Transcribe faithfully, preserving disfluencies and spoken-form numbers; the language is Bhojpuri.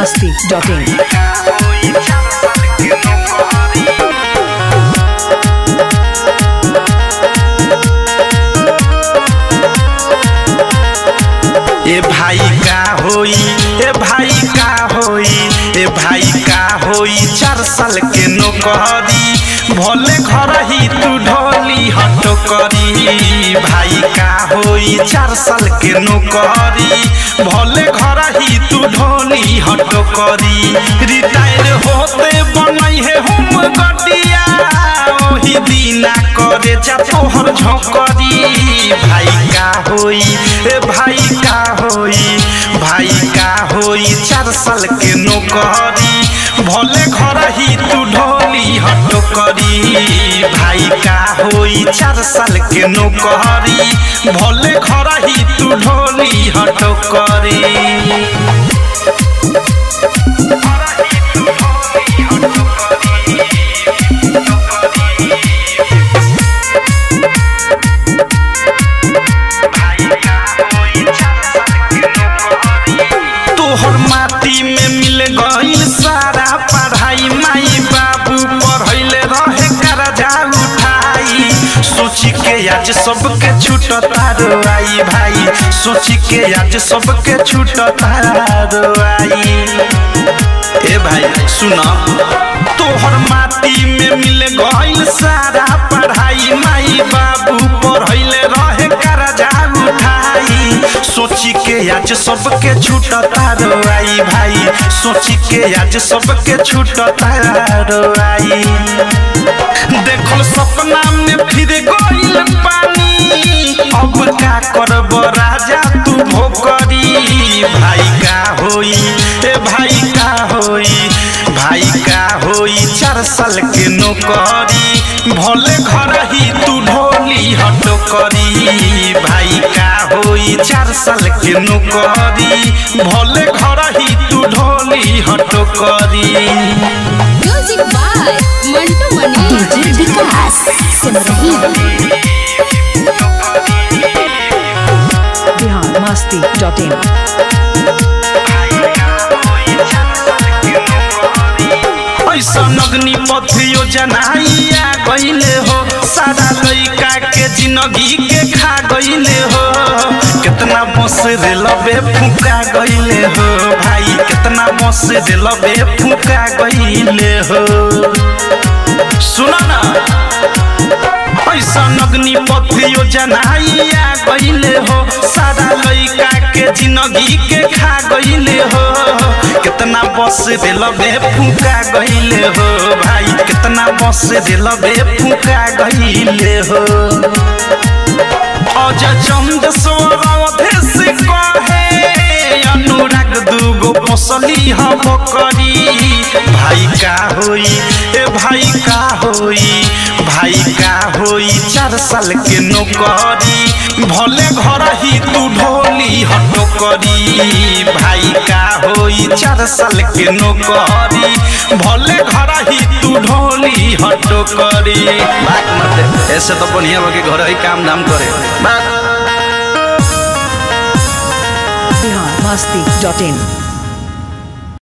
मस्ती डॉट इन। ए भाई का होई ए भाई का होई ए भाई का होई चार साल के नौकरी भले घर ही तू ढोली हटो करी। भाई का होई चार साल के नौकरी भले घर ही तू ढोली हटो करी। रिटायर होते बनई है हम गटिया ओही दीना करे जा तोहर झोंकरी। भाई का होई ए भाई का होई भाई का होई चार साल के नौकरी भले घर ही तू ढोली हटो करी। भाई का होई चार साल के नौकरी भले घर ही तू ढोली हटो करी। तोहर माटी में मिल गईल सारा पढ़ाई माई बाबू पढ़ैले रहे कर्जा उठाई। सोची के आज सबके छूटता रोआई भाई सोची के आज सबके छूटता रोआई। ए भाई सुना तोहर माटी में मिल गईल सारा पढ़ाई माई बाबू पढ़ैले रहे कर्जा उठाई। सोची के आज सबके छूटता रोआई भाई सोची के आज सबके छूटता रोआई। देखो सपना में फिर गईल पानी अब का करब राजा तू भोकरी। भाई का होई ए भाई का होई भाई का होई चार साल के नौकरी भले घर ही तू ढोली हटो करी। भाई का होई चार साल के नौकरी भले घर ही तू ढोली हटो करी। Music by Mantu Mani DJ Vikas Simrahi Bihar Masti dot in. ऐसा नगनी पथ योजनाइया गईले हो सारा लइका के जिंदगी के खा गईले हो। कितना बस रेलवे फूका गईले हो भाई कितना बस रेलवे फूका गईले हो। सुना ना ऐसा नगनी पथ योजनाइया गईले हो सारा लइका के जिंदगी के खा गईले हो। कितना बस रेलवे फूका गईले हो भाई कितना बस रेलवे फूका गईले हो। अज चंद सोरावधे से कहे अनुराग दूगो पोसली हम करी। भाई का होई ए भाई का होई भाई का होई चार साल के नौकरी भले घर ही तू ढोली हटो करी। भाई का होई चार साल के नौकरी भले घर ही तू ढोली हटो करी। बात मत ऐसे तो बढ़िया बाकी घर ही काम धाम करे। बिहार मस्ती डॉट इन।